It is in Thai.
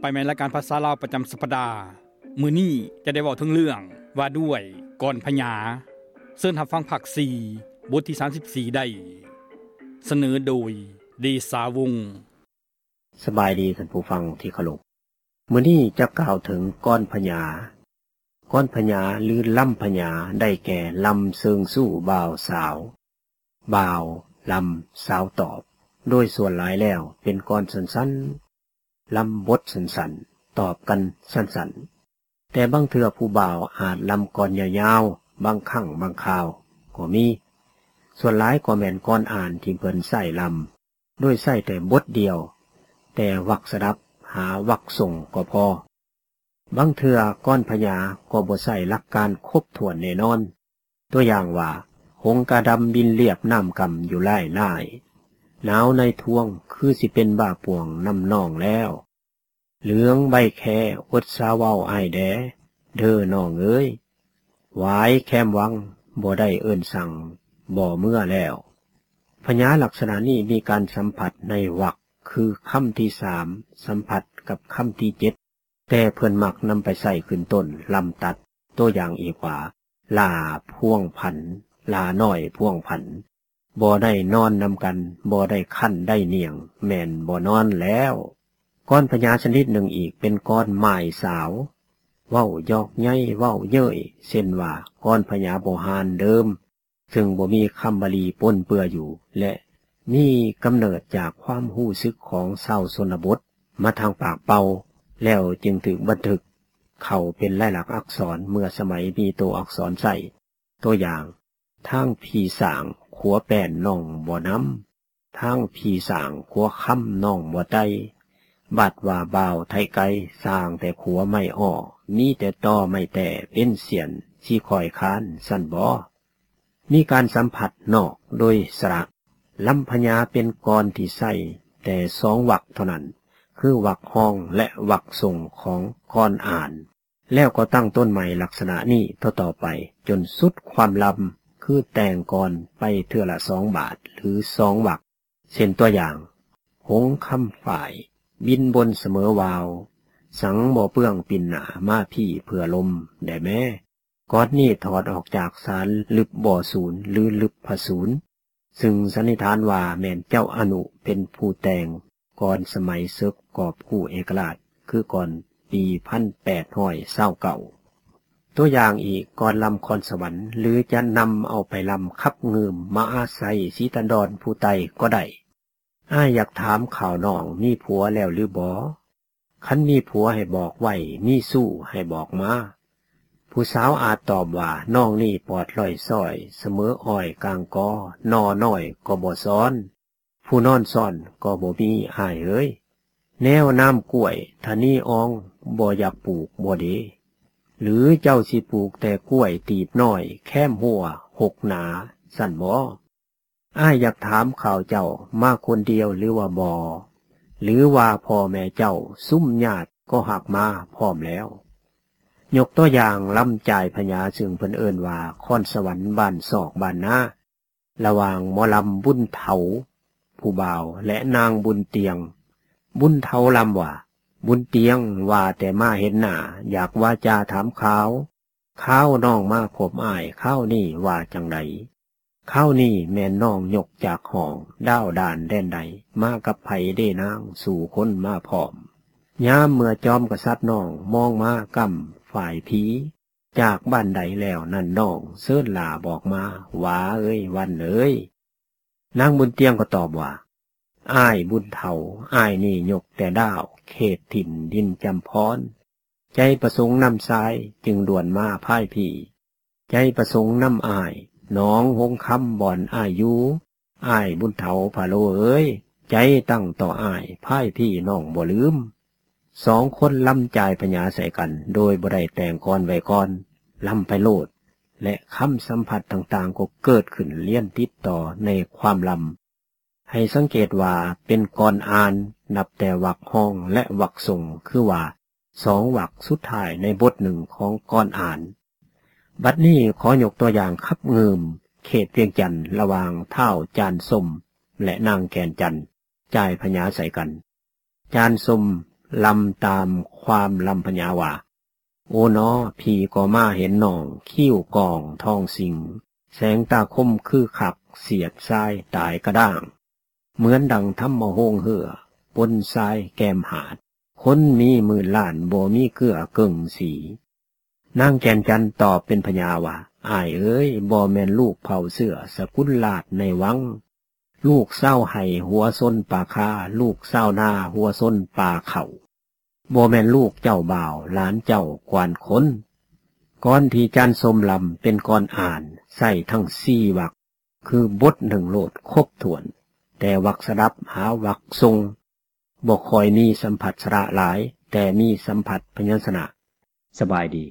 ไปแม่นรายการภาษาลาวประจำสัปดาห์มื้อนี้จะได้เว้าถึงเรื่องว่าด้วยกรพญาเชิญรับฟังภาค4บทที่34ได้เสนอโดยเดชาวงศ์สบายดีท่านผู้ฟังที่เคารพมื้อนี้จะกล่าวถึงก้อนพญาก้อนพญาหรือลำพญาได้แก่ลำเชิงสู้บ่าวสาวบ่าวลำสาวตอบโดยส่วนหลายแล้วเป็นก้อนสั้นๆลำบทสั้นๆตอบกันสั้นๆแต่บางเทื่อผู้บ่าวอาจลำก้อนยาวๆบางครั้งบางคราวก็มีส่วนหลายก็แม่นก้อนอ่านที่เพิ่นใส่ลำโดยใส่แต่บทเดียวแต่วรรคสดับหาวรรคส่งก็พอบางเทื่อก้อนพญาก็บ่ใส่หลักการครบถ้วนแน่นอนตัวอย่างว่าหงส์กาดำบินเรียบน้ำกำอยู่ไล่หนาวในท้วงคือสิเป็นบ้าป่วงน้ำนองแล้วเหลืองใบแค่อดสาเว้าอ้ายแดเด้อน้องเอ้ยหวายแคมวังบ่ได้เอิ้นสั่งบ่เมื่อแล้วพญาลักษณะนี้มีการสัมผัสในวรรคคือคำที่3สัมผัสกับคำที่7แต่เพิ่นมักนำไปใส่ขึ้นต้นลำตัดตัวอย่างอีกว่าลาพ่วงพันลาน้อยพ่วงพันบ่ได้นอนนำกันบ่ได้คั่นได้เนียงแม่นบ่นอนแล้วก้อนพญาชนิดหนึ่งอีกเป็นก้อนไม้สาวเว้ายอกใหญ่เว้าเย้ยเช่นว่าก้อนพญาโบหารเดิมซึ่งบ่มีคำบาลีปนเปื้ออยู่และมีกำเนิดจากความรู้สึกของชาวชนบทมาทางปากเป่าแล้วจึงถูกบันทึกเข้าเป็นลายลักษณ์อักษรเมื่อสมัยมีตัวอักษรใส่ตัวอย่างทางพี่สางขัวแป้นน้องบ่น้ำทางพี่สางขัวค่ำน้องบ่ไตบัดว่าบ่าวไทยไกสร้างแต่ขัวไม่อ้อมีแต่ต่อไม่แต่เป็นเสียนที่คอยค้านสั่นบ่มีการสัมผัสนอกโดยสระลำพญาเป็นกรที่ใส่แต่2วรรคเท่านั้นคือวรรคห้องและวรรคส่งของกรอ่านแล้วก็ตั้งต้นใหม่ลักษณะนี้ต่อไปจนสุดความลำคือแต่งกรไปเทื่อละ2 บาทหรือ2 วรรคเช่นตัวอย่างหงส์คำฝ่ายบินบนเสมอวาวสังบ่เปื้องปิ่นหนามาพี่เพื่อลมได้แม่กอดนี้ถอดออกจากสารลึบบ่อศูนย์หรือลึบผศูนย์ซึ่งสันนิษฐานว่าแม่นเจ้าอนุเป็นผู้แต่งก่อนสมัยเซิกกอบผู้เอกราชคือก่อนปี1829ตัวอย่างอีกก่อนลำคอนสวรรค์หรือจะนำเอาไปลำคับเงิมมาอาศัยสีตันดรผู้ไตก็ได้อยากถามข่าวน้องมีผัวแล้วหรือบ่คันมีผัวให้บอกไว้มีสู้ให้บอกมาผู้สาวอาจตอบว่าน้องนี่ปอดลอยซ้อยเสมออ้อยกลางกอนอน้อยก็บ่ซ้อนผู้นอนซ่อนก็บ่มีอ้ายเอ้ยแนวน้ำกล้วยถ้านี่อองบ่อยากปลูกบ่เดหรือเจ้าสิปลูกแต่กล้วยตีบน้อยแค้มหัว6 หนาสั่นบ่อยากถามข่าวเจ้ามาคนเดียวหรือว่าบ่หรือว่าพ่อแม่เจ้าซุ่มญาติก็หักมาพร้อมแล้วยกตัวอย่างลำจ่ายพญาซึ่งเพิ่นเอิ้นว่าคอนสวรรค์บ้านศอกบ้านนาระหว่างหมอลำบุญเถาผู้บ่าวและนางบุญเตียงบุญเถาลำว่าบุญเตียงว่าแต่มาเห็นหน้าอยากว่าจาถามข่าวน้องมาพบอ้ายข้าวนี่ว่าจังใดข้าวนี่แม่นน้องยกจากห้องด้าวด่านแดนใดมากับไผเด้นางสู่คนมาพร้อมยามเมื่อจอมกษัตริย์น้องมองมากำฝ่ายผีจากบ้านใดแล้วนั่นน้องเสิร์ชลาบอกมาว่าเอ้ยวันเอ้ยนางบุญเตียงก็ตอบว่าอ้ายบุญเฒ่าอ้ายนี่ยกแต่ด้าวเขตถิ่นดินจำพรใจประสงค์นำซ้ายจึงด่วนมาพ่ายพี่ใจประสงค์นำอ้ายน้องหงคำบ่อนอายุอ้ายบุญเฒ่าพะโลเอ้ยใจตั้งต่ออ้ายพ่ายพี่น้องบ่ลืม2 คนลำจ่ายพญาใส่กันโดยบ่ได้แต่งกรไว้ก่อนลำไปโลดและคำสัมผัสต่างๆก็เกิดขึ้นเลี่ยนติดต่อในความลำให้สังเกตว่าเป็นกรอ่านนับแต่วรรคห้องและวรรคส่งคือว่า2 วรรคสุดท้ายในบทหนึ่งของกรอ่านบัดนี้ขอยกตัวอย่างคับเงิมเขตเวียงจันทร์ระหว่างเท้าจานสมและนางแกนจันทร์จ่ายพญาใส่กันจานสมลำตามความลำพญาว่าโอ้น้อพี่ก็มาเห็นหนองคิ้วกองทองสิงแสงตาคมคือขักเสียดทรายตายกระด้างเหมือนดังทำมะโฮงเหือปนทรายแกมหาดคนมีมือล้านบ่มีเกลือเกิ่งสีนางแก่นจันตอบเป็นพญาว่าอ้ายเอ้ยบ่แม่นลูกเผาเสือสกุลลาดในวังลูกเศร้าไห้หัวส้นป่าคาลูกเศร้าหน้าหัวส้นป่าเข่าบ่แม่นลูกเจ้าบ่าวหลานเจ้ากวานคนก้อนที่จันสมลำเป็นก้อนอ่านใส่ทั้ง4วรรคคือบท1โลดครบถ้วนแต่วรรคสดับหาวรรคทรงบ่ค่อยมีสัมผัสสระหลายแต่มีสัมผัสพยัญชนะสบายดี